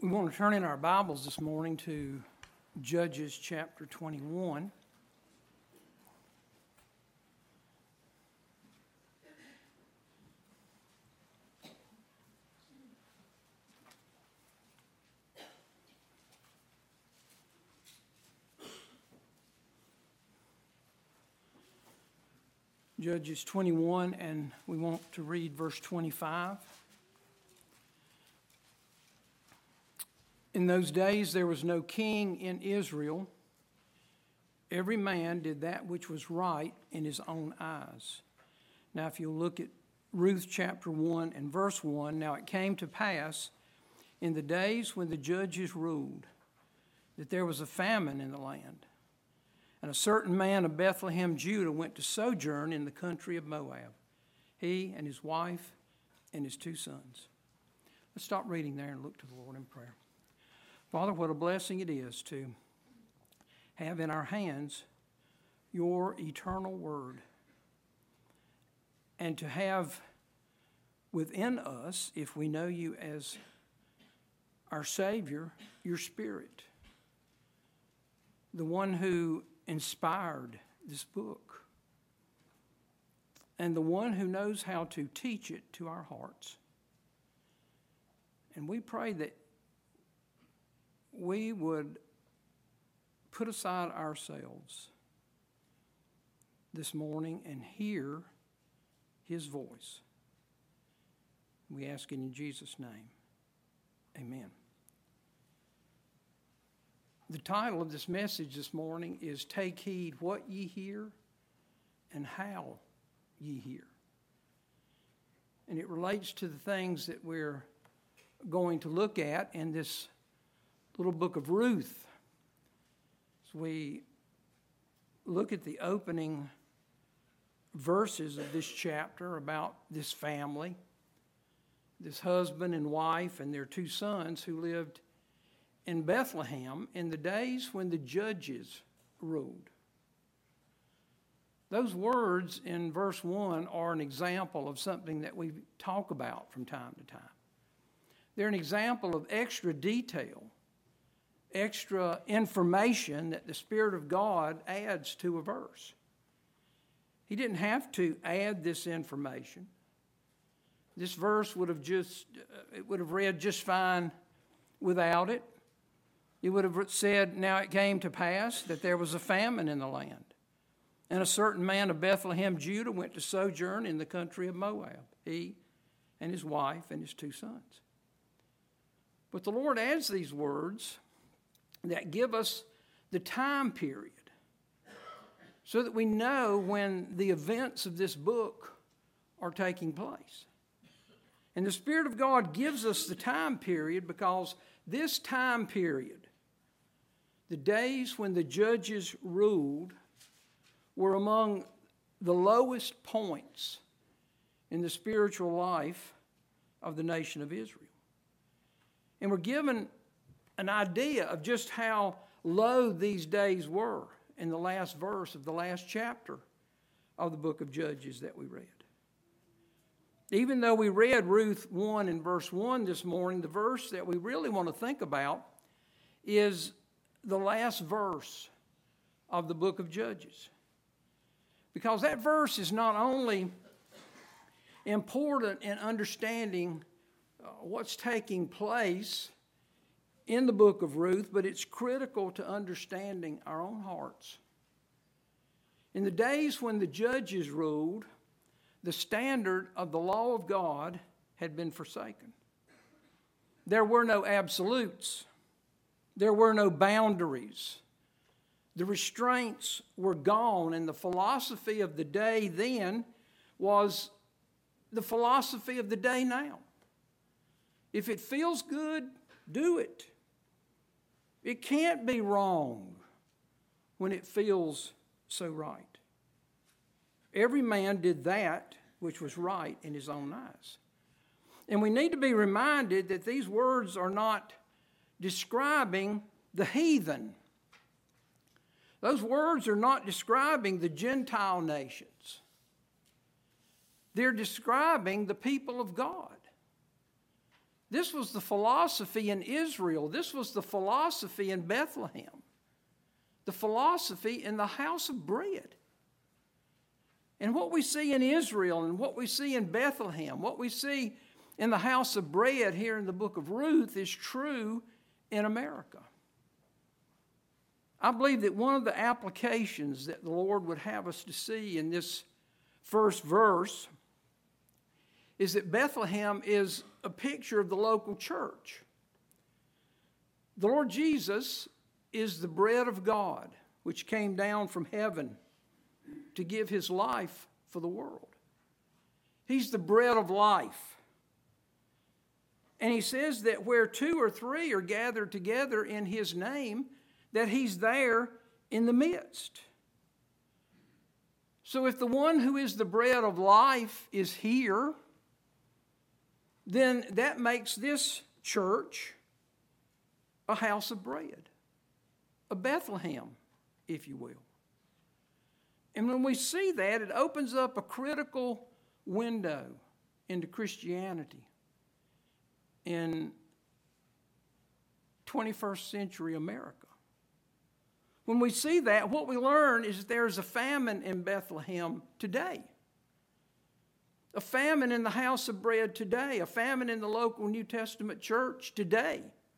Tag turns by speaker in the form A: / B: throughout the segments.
A: We want to turn in our Bibles this morning to Judges chapter 21. Judges 21, and we want to read verse 25. In those days there was no king in Israel. Every man did that which was right in his own eyes. Now if you'll look at Ruth chapter 1 and verse 1, now it came to pass in the days when the judges ruled that there was a famine in the land. And a certain man of Bethlehem, Judah, went to sojourn in the country of Moab, he and his wife and his 2 sons. Let's stop reading there and look to the Lord in prayer. Father, what a blessing it is to have in our hands your eternal word, and to have within us, if we know you as our Savior, your Spirit, the one who inspired this book, and the one who knows how to teach it to our hearts. And we pray that we would put aside ourselves this morning and hear his voice. We ask it in Jesus' name. Amen. The title of this message this morning is Take Heed What Ye Hear and How Ye Hear. And it relates to the things that we're going to look at in this little book of Ruth. As we look at the opening verses of this chapter about this family, this husband and wife and their 2 sons who lived in Bethlehem in the days when the judges ruled. Those words in verse 1 are an example of something that we talk about from time to time. They're an example of extra detail, extra information that the Spirit of God adds to a verse. He didn't have to add this information. This verse would have read just fine without it. It would have said, now it came to pass that there was a famine in the land. And a certain man of Bethlehem, Judah, went to sojourn in the country of Moab, he and his wife and his 2 sons. But the Lord adds these words that give us the time period so that we know when the events of this book are taking place. And the Spirit of God gives us the time period because this time period, the days when the judges ruled, were among the lowest points in the spiritual life of the nation of Israel. And we're given an idea of just how low these days were in the last verse of the last chapter of the book of Judges that we read. Even though we read Ruth 1 and verse 1 this morning, the verse that we really want to think about is the last verse of the book of Judges. Because that verse is not only important in understanding what's taking place in the book of Ruth, but it's critical to understanding our own hearts. In the days when the judges ruled, the standard of the law of God had been forsaken. There were no absolutes. There were no boundaries. The restraints were gone, and the philosophy of the day then was the philosophy of the day now. If it feels good, do it. It can't be wrong when it feels so right. Every man did that which was right in his own eyes. And we need to be reminded that these words are not describing the heathen. Those words are not describing the Gentile nations. They're describing the people of God. This was the philosophy in Israel. This was the philosophy in Bethlehem. The philosophy in the house of bread. And what we see in Israel and what we see in Bethlehem, what we see in the house of bread here in the book of Ruth is true in America. I believe that one of the applications that the Lord would have us to see in this first verse is that Bethlehem is a picture of the local church. The Lord Jesus is the bread of God, which came down from heaven to give his life for the world. He's the bread of life. And he says that where 2 or 3 are gathered together in his name, that he's there in the midst. So if the one who is the bread of life is here, then that makes this church a house of bread, a Bethlehem, if you will. And when we see that, it opens up a critical window into Christianity in 21st century America. When we see that, what we learn is that there's a famine in Bethlehem today. A famine in the house of bread today. A famine in the local New Testament church today.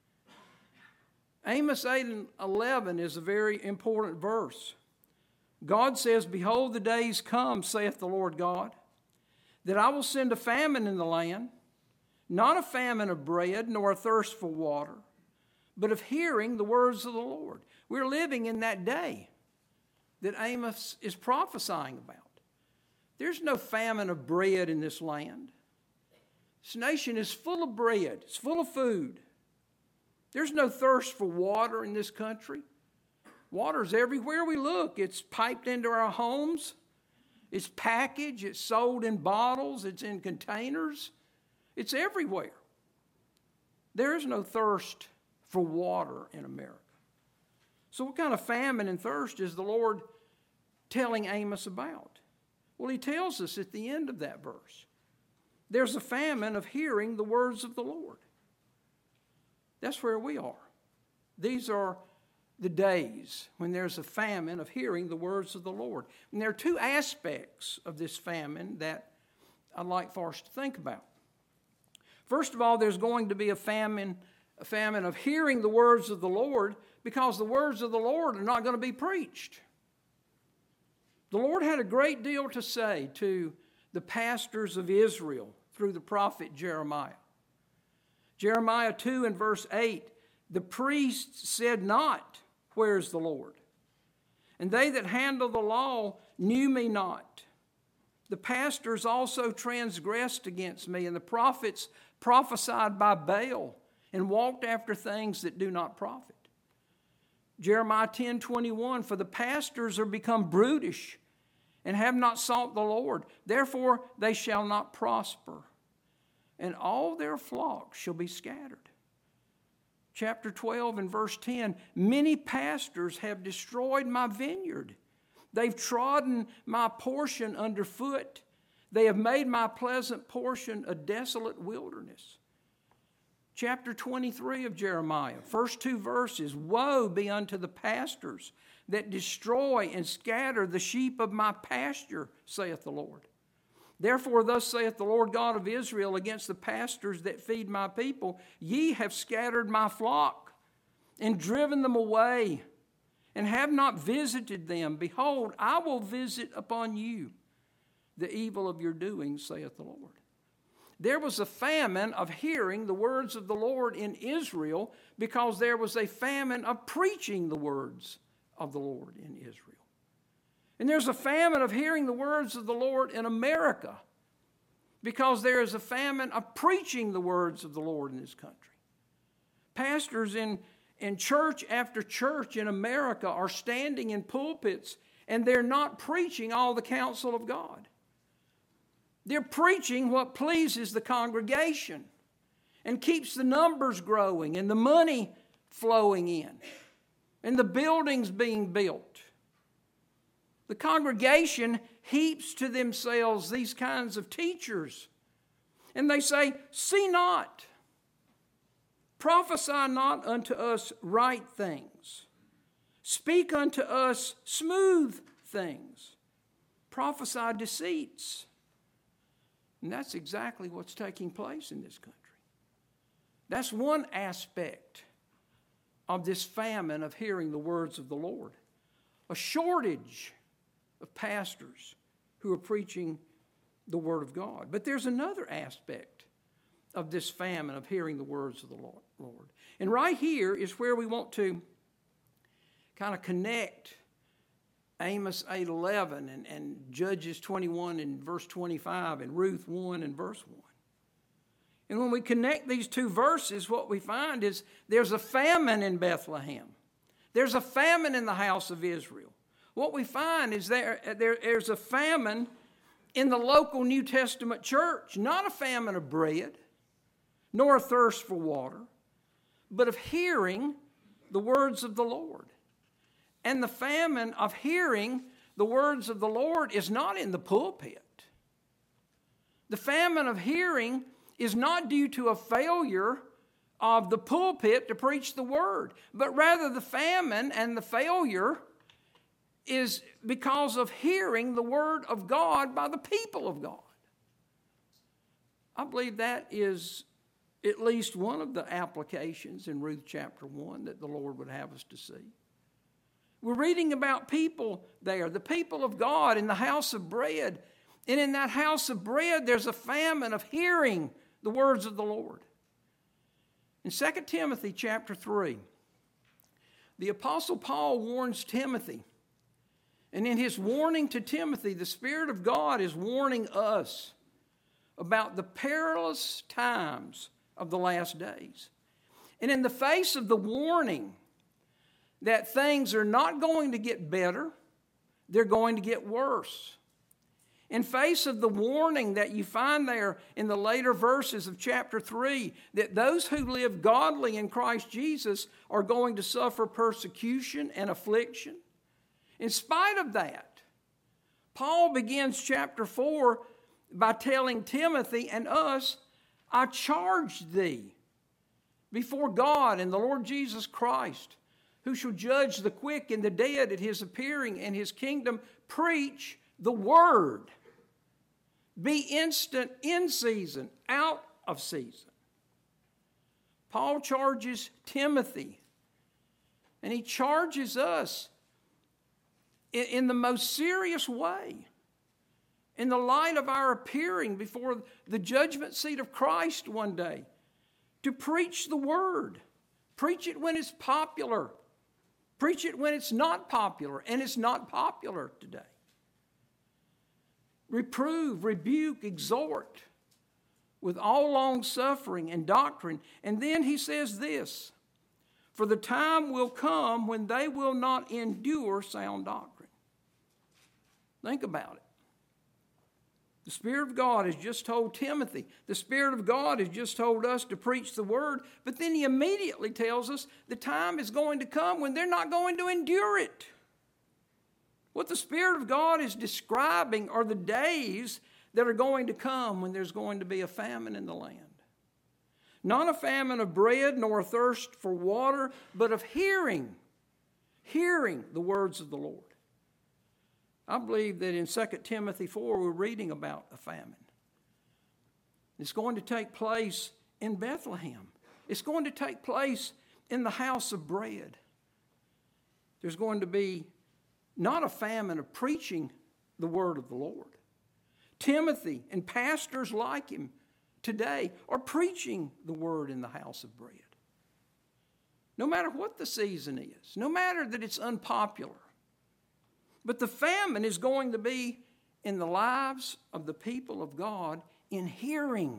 A: Amos 8:11 is a very important verse. God says, "Behold, the days come, saith the Lord God, that I will send a famine in the land, not a famine of bread, nor a thirst for water, but of hearing the words of the Lord." We're living in that day that Amos is prophesying about. There's no famine of bread in this land. This nation is full of bread. It's full of food. There's no thirst for water in this country. Water's everywhere we look. It's piped into our homes. It's packaged. It's sold in bottles. It's in containers. It's everywhere. There is no thirst for water in America. So what kind of famine and thirst is the Lord telling Amos about? Well, he tells us at the end of that verse. There's a famine of hearing the words of the Lord. That's where we are. These are the days when there's a famine of hearing the words of the Lord. And there are 2 aspects of this famine that I'd like for us to think about. First of all, there's going to be a famine of hearing the words of the Lord, because the words of the Lord are not going to be preached. The Lord had a great deal to say to the pastors of Israel through the prophet Jeremiah. Jeremiah 2 and verse 8, "The priests said not, Where is the Lord? And they that handle the law knew me not. The pastors also transgressed against me, and the prophets prophesied by Baal, and walked after things that do not profit." Jeremiah 10:21, "For the pastors are become brutish, and have not sought the Lord. Therefore they shall not prosper, and all their flocks shall be scattered." Chapter 12 and verse 10, "Many pastors have destroyed my vineyard. They've trodden my portion underfoot. They have made my pleasant portion a desolate wilderness." Chapter 23 of Jeremiah, first 2 verses, "Woe be unto the pastors that destroy and scatter the sheep of my pasture, saith the Lord. Therefore thus saith the Lord God of Israel against the pastors that feed my people, Ye have scattered my flock, and driven them away, and have not visited them. Behold, I will visit upon you the evil of your doing, saith the Lord." There was a famine of hearing the words of the Lord in Israel, because there was a famine of preaching the words of the Lord in Israel. And there's a famine of hearing the words of the Lord in America, because there is a famine of preaching the words of the Lord in this country. Pastors in church after church in America are standing in pulpits, and they're not preaching all the counsel of God. They're preaching what pleases the congregation and keeps the numbers growing and the money flowing in and the buildings being built. The congregation heaps to themselves these kinds of teachers. And they say, "See not, Prophesy not unto us right things. Speak unto us smooth things. Prophesy deceits. And that's exactly what's taking place in this country. That's one aspect of this famine of hearing the words of the Lord. A shortage of pastors who are preaching the Word of God. But there's another aspect of this famine of hearing the words of the Lord. And right here is where we want to kind of connect Amos 8:11 and Judges 21 and verse 25 and Ruth 1 and verse 1. And when we connect these two verses, what we find is there's a famine in Bethlehem. There's a famine in the house of Israel. What we find is there's a famine in the local New Testament church, not a famine of bread, nor a thirst for water, but of hearing the words of the Lord. And the famine of hearing the words of the Lord is not in the pulpit. The famine of hearing is not due to a failure of the pulpit to preach the word, but rather the famine and the failure is because of hearing the word of God by the people of God. I believe that is at least one of the applications in Ruth chapter 1 that the Lord would have us to see. We're reading about people there, the people of God in the house of bread. And in that house of bread, there's a famine of hearing the words of the Lord. In 2 Timothy chapter 3, the Apostle Paul warns Timothy. And in his warning to Timothy, the Spirit of God is warning us about the perilous times of the last days. And in the face of the warning that things are not going to get better, they're going to get worse. In face of the warning that you find there in the later verses of chapter 3, that those who live godly in Christ Jesus are going to suffer persecution and affliction. In spite of that, Paul begins chapter 4 by telling Timothy and us, I charge thee before God and the Lord Jesus Christ, who shall judge the quick and the dead at his appearing and his kingdom, preach the word. Be instant in season, out of season. Paul charges Timothy, and he charges us in the most serious way, in the light of our appearing before the judgment seat of Christ one day, to preach the word. Preach it when it's popular. Preach it when it's not popular, and it's not popular today. Reprove, rebuke, exhort with all long suffering and doctrine. And then he says this, for the time will come when they will not endure sound doctrine. Think about it. The Spirit of God has just told Timothy. The Spirit of God has just told us to preach the word. But then he immediately tells us the time is going to come when they're not going to endure it. What the Spirit of God is describing are the days that are going to come when there's going to be a famine in the land. Not a famine of bread nor a thirst for water, but of hearing the words of the Lord. I believe that in 2 Timothy 4, we're reading about a famine. It's going to take place in Bethlehem. It's going to take place in the house of bread. There's going to be not a famine of preaching the word of the Lord. Timothy and pastors like him today are preaching the word in the house of bread. No matter what the season is, no matter that it's unpopular. But the famine is going to be in the lives of the people of God in hearing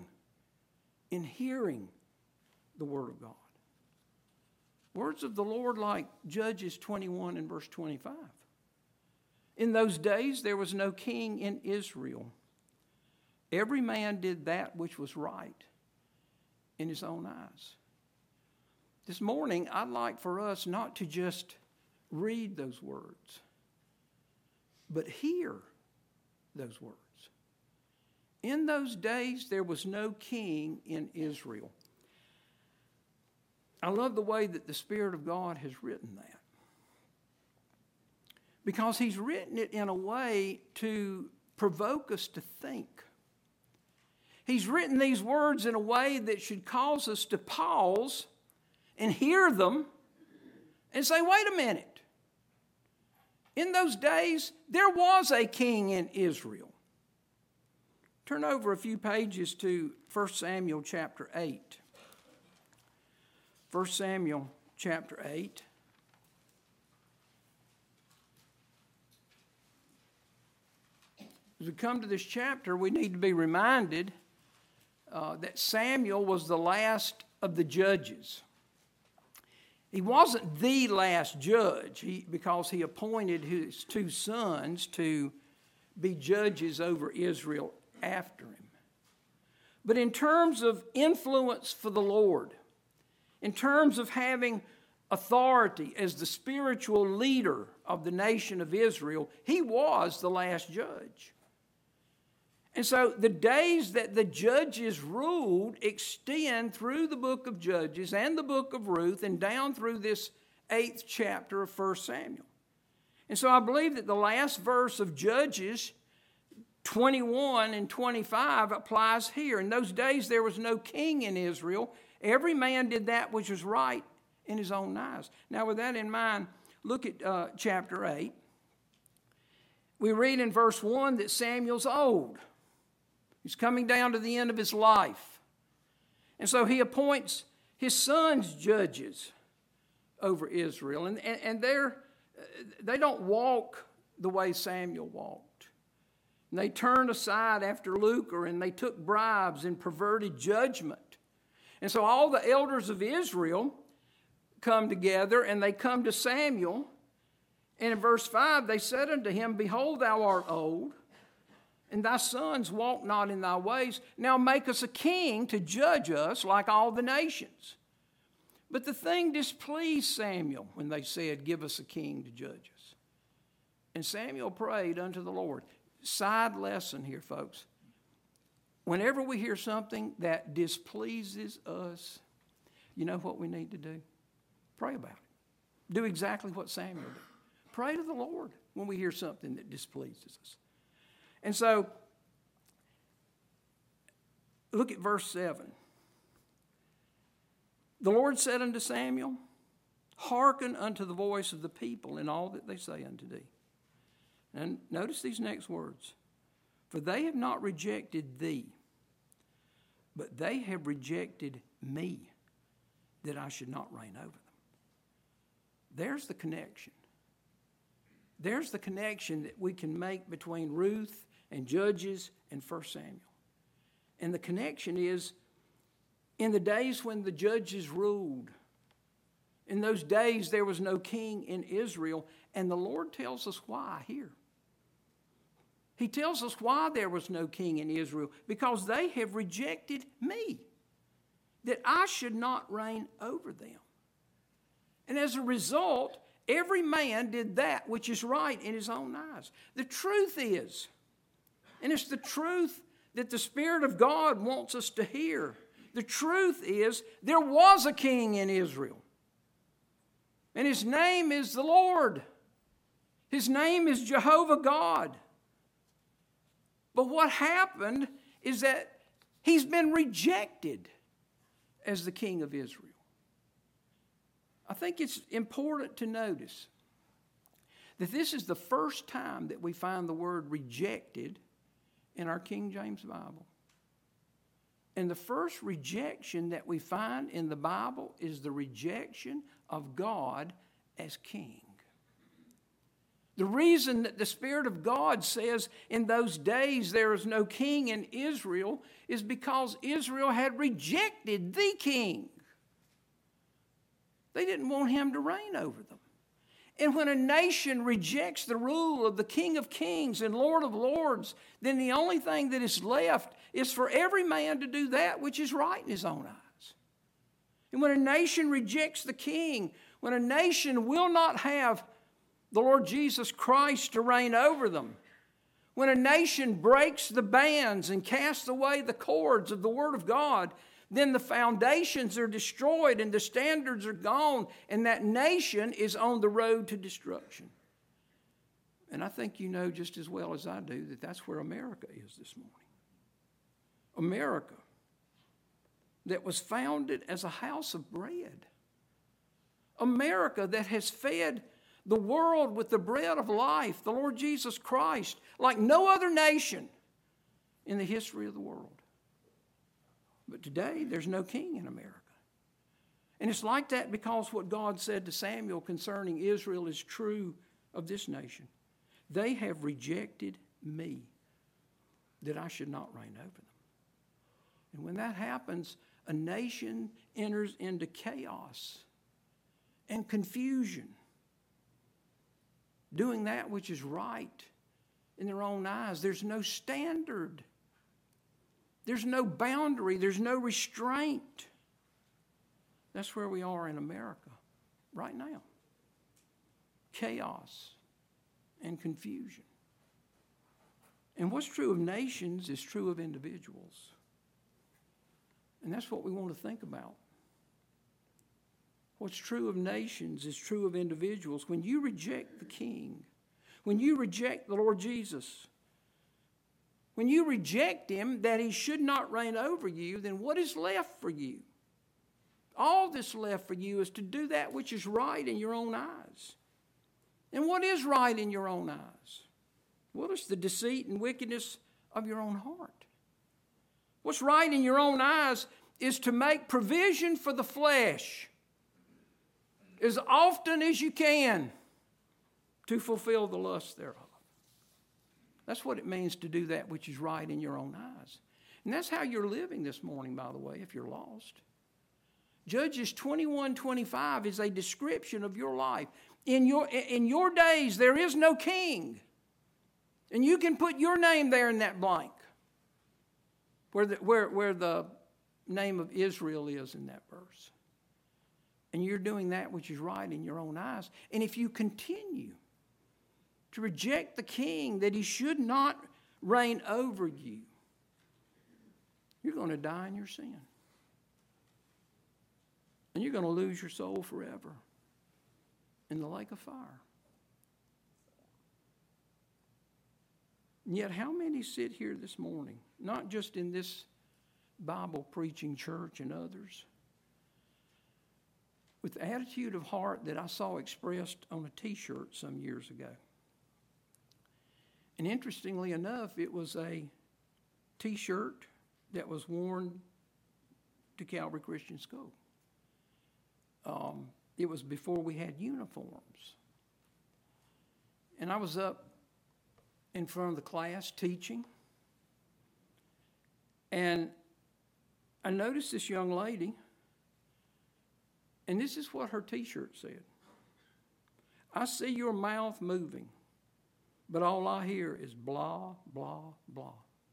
A: the word of God. Words of the Lord like Judges 21 and verse 25. In those days there was no king in Israel. Every man did that which was right in his own eyes. This morning I'd like for us not to just read those words, but hear those words. In those days, there was no king in Israel. I love the way that the Spirit of God has written that. Because He's written it in a way to provoke us to think. He's written these words in a way that should cause us to pause and hear them and say, wait a minute. In those days, there was a king in Israel. Turn over a few pages to 1 Samuel chapter 8. 1 Samuel chapter 8. As we come to this chapter, we need to be reminded that Samuel was the last of the judges. He wasn't the last judge because he appointed his two sons to be judges over Israel after him. But in terms of influence for the Lord, in terms of having authority as the spiritual leader of the nation of Israel, he was the last judge. And so the days that the judges ruled extend through the book of Judges and the book of Ruth and down through this 8th chapter of 1 Samuel. And so I believe that the last verse of Judges 21 and 25 applies here. In those days there was no king in Israel. Every man did that which was right in his own eyes. Now with that in mind, look at chapter 8. We read in verse 1 that Samuel's old. He's coming down to the end of his life. And so he appoints his sons judges over Israel. And they don't walk the way Samuel walked. And they turned aside after lucre, and they took bribes and perverted judgment. And so all the elders of Israel come together, and they come to Samuel. And in verse 5, they said unto him, Behold, thou art old, and thy sons walk not in thy ways. Now make us a king to judge us like all the nations. But the thing displeased Samuel when they said, Give us a king to judge us. And Samuel prayed unto the Lord. Side lesson here, folks. Whenever we hear something that displeases us, you know what we need to do? Pray about it. Do exactly what Samuel did. Pray to the Lord when we hear something that displeases us. And so, look at verse 7. The Lord said unto Samuel, Hearken unto the voice of the people in all that they say unto thee. And notice these next words. For they have not rejected thee, but they have rejected me, that I should not reign over them. There's the connection. There's the connection that we can make between Ruth and Judges and 1 Samuel. And the connection is, in the days when the judges ruled, in those days there was no king in Israel, and the Lord tells us why here. He tells us why there was no king in Israel, because they have rejected me, that I should not reign over them. And as a result, every man did that which is right in his own eyes. The truth is, and it's the truth that the Spirit of God wants us to hear. The truth is, there was a king in Israel. And his name is the Lord. His name is Jehovah God. But what happened is that he's been rejected as the king of Israel. I think it's important to notice that this is the first time that we find the word rejected in our King James Bible. And the first rejection that we find in the Bible is the rejection of God as king. The reason that the Spirit of God says in those days there is no king in Israel is because Israel had rejected the king. They didn't want him to reign over them. And when a nation rejects the rule of the King of Kings and Lord of Lords, then the only thing that is left is for every man to do that which is right in his own eyes. And when a nation rejects the king, when a nation will not have the Lord Jesus Christ to reign over them, when a nation breaks the bands and casts away the cords of the Word of God, then the foundations are destroyed and the standards are gone, and that nation is on the road to destruction. And I think you know just as well as I do that that's where America is this morning. America, that was founded as a house of bread. America that has fed the world with the bread of life, the Lord Jesus Christ, like no other nation in the history of the world. But today, there's no king in America. And it's like that because what God said to Samuel concerning Israel is true of this nation. They have rejected me, that I should not reign over them. And when that happens, a nation enters into chaos and confusion, doing that which is right in their own eyes. There's no standard. There's no boundary. There's no restraint. That's where we are in America right now. Chaos and confusion. And what's true of nations is true of individuals. And that's what we want to think about. What's true of nations is true of individuals. When you reject the King, when you reject the Lord Jesus, when you reject Him that He should not reign over you, then what is left for you? All that's left for you is to do that which is right in your own eyes. And what is right in your own eyes? Well, it's the deceit and wickedness of your own heart. What's right in your own eyes is to make provision for the flesh as often as you can to fulfill the lust thereof. That's what it means to do that which is right in your own eyes. And that's how you're living this morning, by the way, if you're lost. Judges 21:25 is a description of your life. In your days, there is no king. And you can put your name there in that blank, where the name of Israel is in that verse. And you're doing that which is right in your own eyes. And if you continue to reject the king, that he should not reign over you, you're going to die in your sin. And you're going to lose your soul forever in the lake of fire. And yet, how many sit here this morning, not just in this Bible preaching church and others, with the attitude of heart that I saw expressed on a t-shirt some years ago. And interestingly enough, it was a t-shirt that was worn to Calvary Christian School. It was before we had uniforms. And I was up in front of the class teaching. And I noticed this young lady, and this is what her t-shirt said. I see your mouth moving, but all I hear is blah, blah, blah.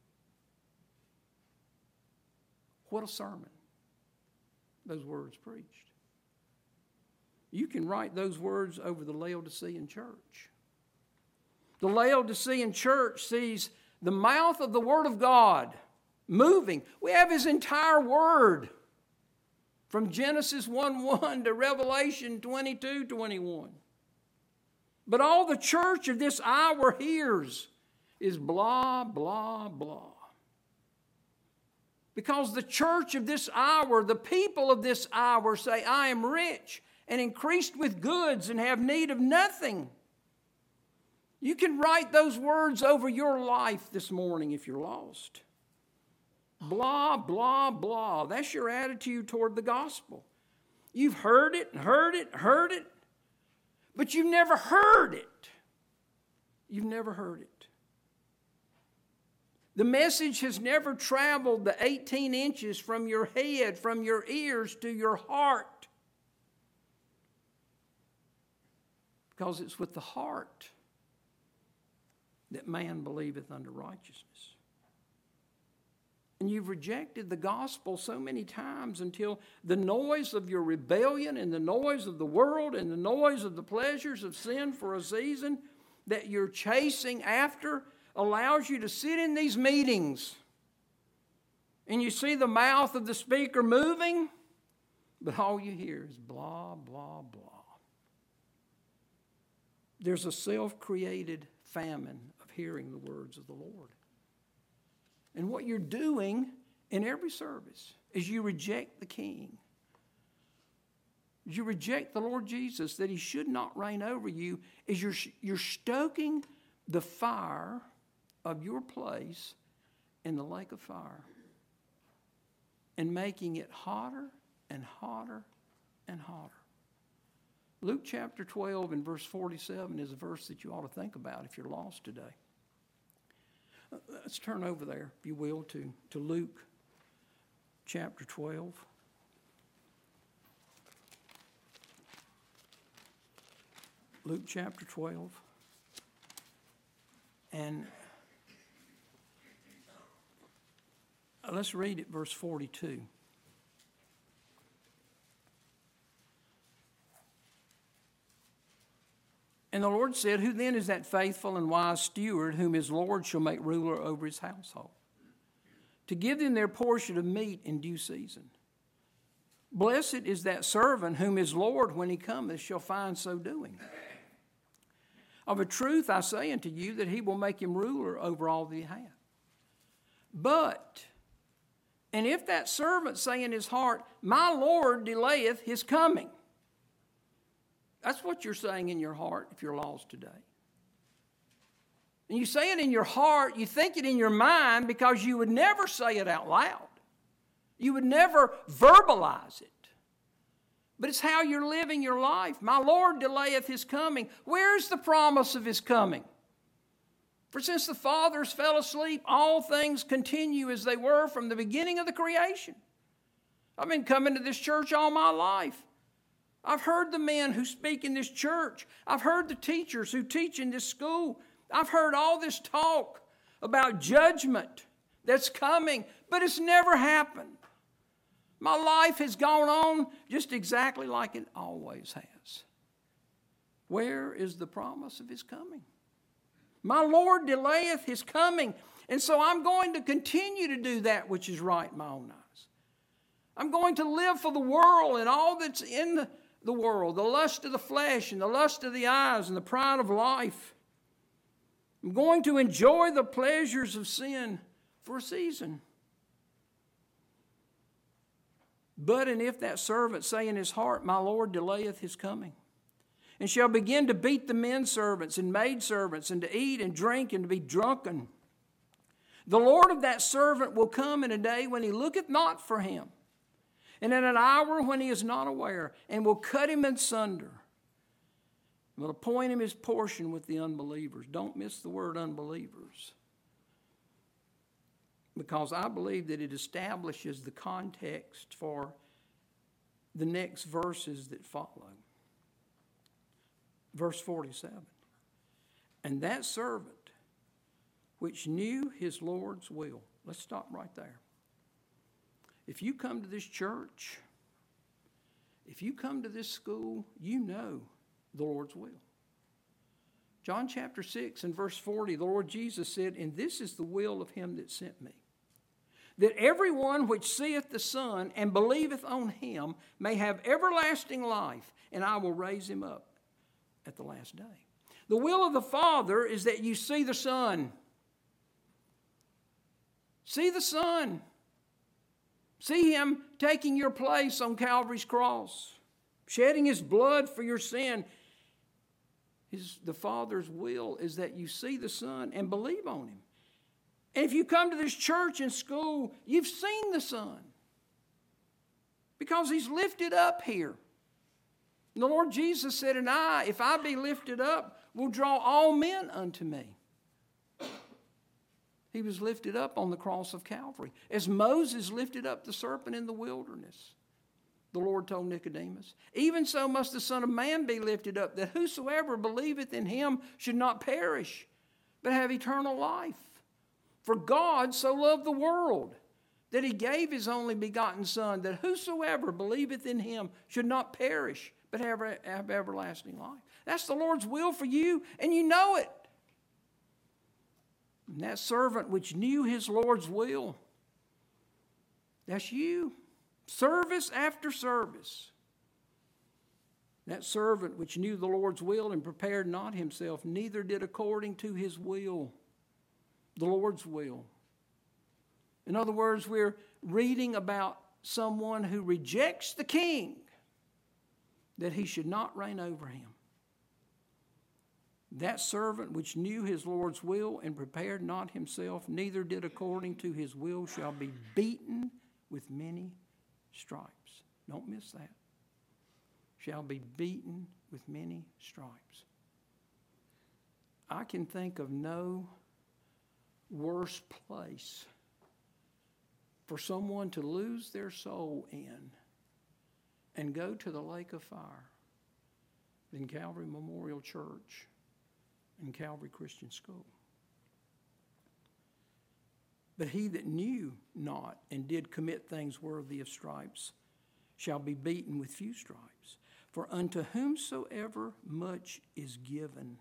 A: What a sermon those words preached. You can write those words over the Laodicean church. The Laodicean church sees the mouth of the Word of God moving. We have His entire Word from Genesis 1:1 to Revelation 22:21. But all the church of this hour hears is blah, blah, blah. Because the church of this hour, the people of this hour say, I am rich and increased with goods and have need of nothing. You can write those words over your life this morning if you're lost. Blah, blah, blah. That's your attitude toward the gospel. You've heard it, but you've never heard it. You've never heard it. The message has never traveled the 18 inches from your head, from your ears to your heart. Because it's with the heart that man believeth unto righteousness. And you've rejected the gospel so many times until the noise of your rebellion and the noise of the world and the noise of the pleasures of sin for a season that you're chasing after allows you to sit in these meetings and you see the mouth of the speaker moving, but all you hear is blah, blah, blah. There's a self-created famine of hearing the words of the Lord. And what you're doing in every service is you reject the King. You reject the Lord Jesus, that He should not reign over you, is you're stoking the fire of your place in the lake of fire and making it hotter and hotter and hotter. Luke chapter 12 and verse 47 is a verse that you ought to think about if you're lost today. Let's turn over there, if you will, to Luke chapter 12. Luke chapter 12. And let's read it, verse 42. And the Lord said, "Who then is that faithful and wise steward whom his Lord shall make ruler over his household, to give them their portion of meat in due season? Blessed is that servant whom his Lord, when he cometh, shall find so doing. Of a truth I say unto you that he will make him ruler over all that he hath. And if that servant say in his heart, My Lord delayeth his coming." That's what you're saying in your heart if you're lost today. And you say it in your heart, you think it in your mind because you would never say it out loud. You would never verbalize it. But it's how you're living your life. My Lord delayeth his coming. Where's the promise of his coming? For since the fathers fell asleep, all things continue as they were from the beginning of the creation. I've been coming to this church all my life. I've heard the men who speak in this church. I've heard the teachers who teach in this school. I've heard all this talk about judgment that's coming, but it's never happened. My life has gone on just exactly like it always has. Where is the promise of his coming? My Lord delayeth his coming, and so I'm going to continue to do that which is right in my own eyes. I'm going to live for the world and all that's in the world, the lust of the flesh and the lust of the eyes and the pride of life. I'm going to enjoy the pleasures of sin for a season. And if that servant say in his heart, My Lord delayeth his coming, and shall begin to beat the men servants and maid servants, and to eat and drink and to be drunken, the Lord of that servant will come in a day when he looketh not for him, and in an hour when he is not aware, and will cut him in sunder, and will appoint him his portion with the unbelievers. Don't miss the word unbelievers, because I believe that it establishes the context for the next verses that follow. Verse 47. And that servant which knew his Lord's will. Let's stop right there. If you come to this church, if you come to this school, you know the Lord's will. John chapter 6 and verse 40, the Lord Jesus said, And this is the will of him that sent me, that everyone which seeth the Son and believeth on him may have everlasting life, and I will raise him up at the last day. The will of the Father is that you see the Son. See the Son. See him taking your place on Calvary's cross, shedding his blood for your sin. The Father's will is that you see the Son and believe on him. And if you come to this church and school, you've seen the Son, because he's lifted up here. And the Lord Jesus said, And I, if I be lifted up, will draw all men unto me. He was lifted up on the cross of Calvary. As Moses lifted up the serpent in the wilderness, the Lord told Nicodemus, even so must the Son of Man be lifted up, that whosoever believeth in him should not perish, but have eternal life. For God so loved the world that he gave his only begotten Son, that whosoever believeth in him should not perish, but have everlasting life. That's the Lord's will for you, and you know it. And that servant which knew his Lord's will That's you. Service after service. That servant which knew the Lord's will and prepared not himself, neither did according to his will. The Lord's will. In other words, we're reading about someone who rejects the king, that he should not reign over him. That servant which knew his Lord's will and prepared not himself, neither did according to his will, shall be beaten with many stripes. Don't miss that. Shall be beaten with many stripes. I can think of no worse place for someone to lose their soul in and go to the lake of fire than Calvary Memorial Church and Calvary Christian School. But he that knew not and did commit things worthy of stripes shall be beaten with few stripes. For unto whomsoever much is given,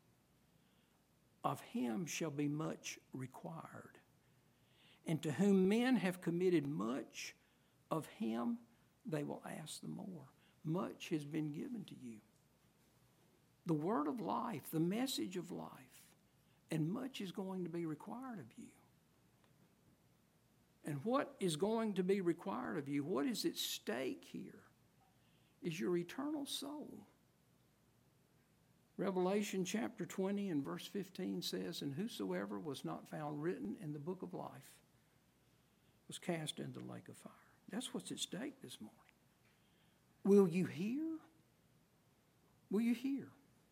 A: of him shall be much required. And to whom men have committed much, of him they will ask the more. Much has been given to you. The word of life, the message of life, and much is going to be required of you. And what is going to be required of you, what is at stake here, is your eternal soul. Revelation chapter 20 and verse 15 says, and whosoever was not found written in the book of life was cast into the lake of fire. That's what's at stake this morning. Will you hear? Will you hear?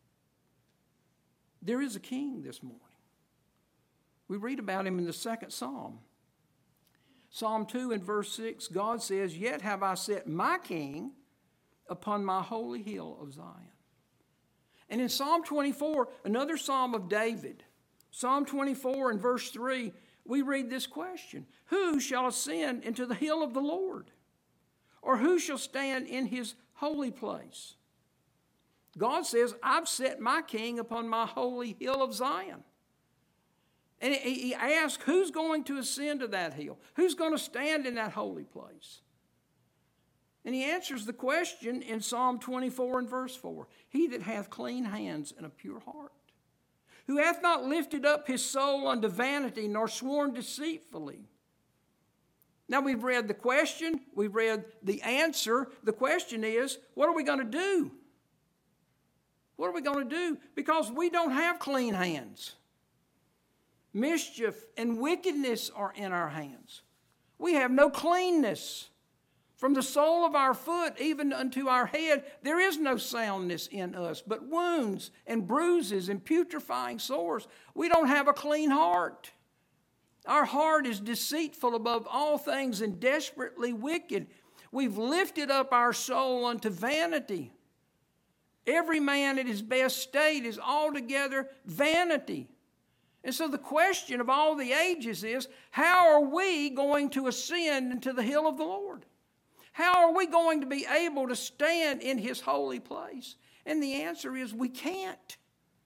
A: There is a king this morning. We read about him in the second Psalm. Psalm 2 and verse 6, God says, yet have I set my king upon my holy hill of Zion. And in Psalm 24, another Psalm of David, Psalm 24 and verse 3, we read this question, who shall ascend into the hill of the Lord? Or who shall stand in his holy place? God says, I've set my king upon my holy hill of Zion. And he asks, who's going to ascend to that hill? Who's going to stand in that holy place? And he answers the question in Psalm 24 and verse 4. He that hath clean hands and a pure heart, who hath not lifted up his soul unto vanity, nor sworn deceitfully. Now we've read the question, we've read the answer. The question is, what are we going to do? What are we going to do? Because we don't have clean hands. Mischief and wickedness are in our hands. We have no cleanness. From the sole of our foot even unto our head, there is no soundness in us, but wounds and bruises and putrefying sores. We don't have a clean heart. Our heart is deceitful above all things and desperately wicked. We've lifted up our soul unto vanity. Every man at his best state is altogether vanity. And so the question of all the ages is, how are we going to ascend into the hill of the Lord? How are we going to be able to stand in his holy place? And the answer is we can't.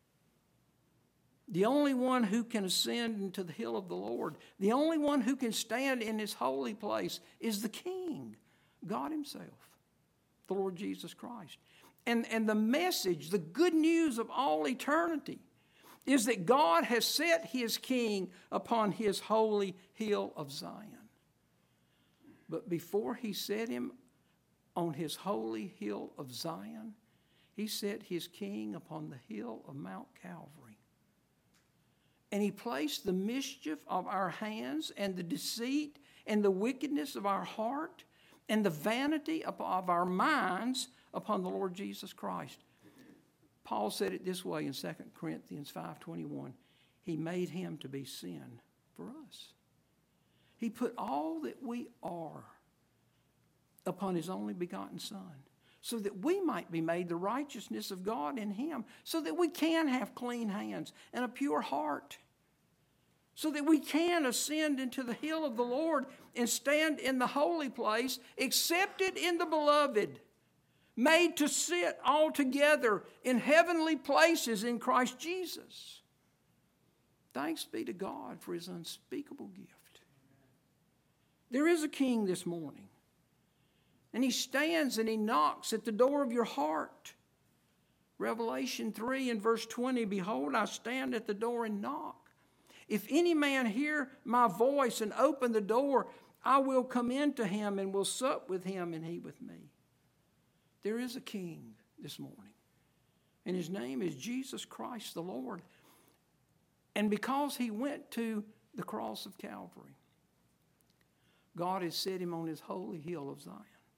A: The only one who can ascend into the hill of the Lord, the only one who can stand in his holy place is the King, God himself, the Lord Jesus Christ. And the message, the good news of all eternity, is that God has set his king upon his holy hill of Zion. But before he set him on his holy hill of Zion, he set his king upon the hill of Mount Calvary. And he placed the mischief of our hands and the deceit and the wickedness of our heart and the vanity of our minds upon the Lord Jesus Christ. Paul said it this way in 2 Corinthians 5:21. He made him to be sin for us. He put all that we are upon his only begotten Son, so that we might be made the righteousness of God in him, so that we can have clean hands and a pure heart, so that we can ascend into the hill of the Lord and stand in the holy place, accepted in the beloved, made to sit all together in heavenly places in Christ Jesus. Thanks be to God for his unspeakable gift. There is a king this morning. And he stands and he knocks at the door of your heart. Revelation 3 and verse 20, behold, I stand at the door and knock. If any man hear my voice and open the door, I will come into him and will sup with him and he with me. There is a king this morning. And his name is Jesus Christ the Lord. And because he went to the cross of Calvary, God has set him on his holy hill of Zion.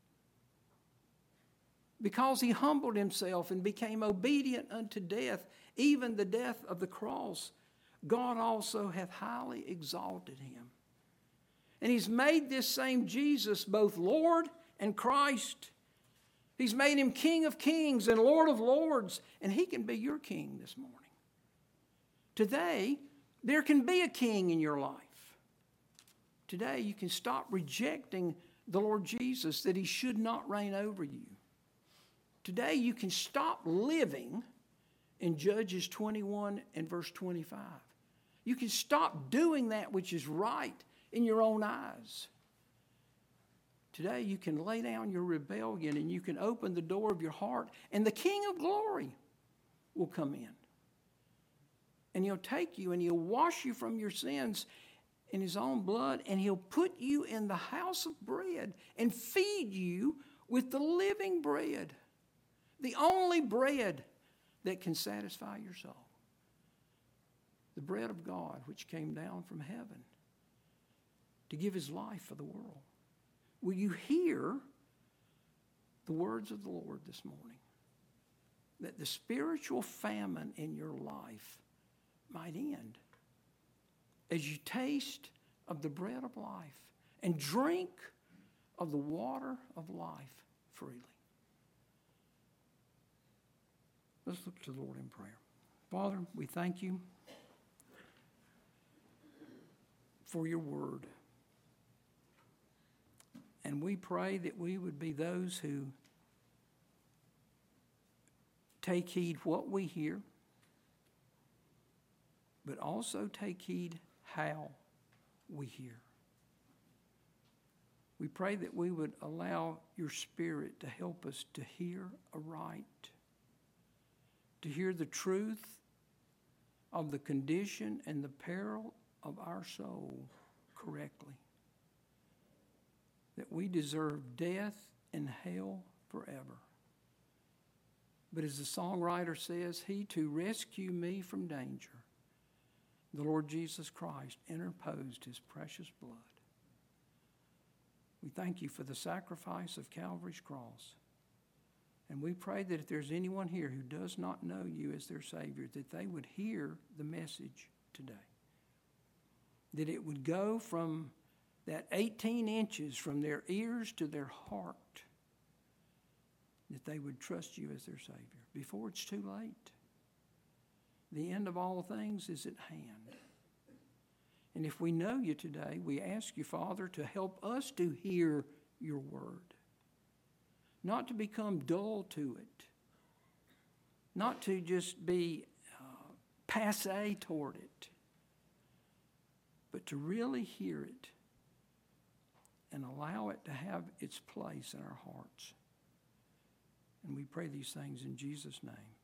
A: Because he humbled himself and became obedient unto death, even the death of the cross, God also hath highly exalted him. And he's made this same Jesus both Lord and Christ. He's made him King of kings and Lord of lords, and he can be your king this morning. Today, there can be a king in your life. Today, you can stop rejecting the Lord Jesus, that he should not reign over you. Today, you can stop living in Judges 21 and verse 25. You can stop doing that which is right in your own eyes. Today, you can lay down your rebellion and you can open the door of your heart, and the King of glory will come in. And he'll take you and he'll wash you from your sins in his own blood, and he'll put you in the house of bread and feed you with the living bread, the only bread that can satisfy your soul. The bread of God which came down from heaven to give his life for the world. Will you hear the words of the Lord this morning? That the spiritual famine in your life might end as you taste of the bread of life and drink of the water of life freely. Let's look to the Lord in prayer. Father, we thank you for your word. And we pray that we would be those who take heed what we hear, but also take heed how we hear. We pray that we would allow your Spirit to help us to hear aright, to hear the truth of the condition and the peril of our soul correctly, that we deserve death and hell forever. But as the songwriter says, he to rescue me from danger, the Lord Jesus Christ interposed his precious blood. We thank you for the sacrifice of Calvary's cross. And we pray that if there's anyone here who does not know you as their Savior, that they would hear the message today. That it would go from that 18 inches from their ears to their heart, that they would trust you as their Savior before it's too late. The end of all things is at hand. And if we know you today, we ask you, Father, to help us to hear your word, not to become dull to it, not to just be passé toward it, but to really hear it and allow it to have its place in our hearts. And we pray these things in Jesus' name.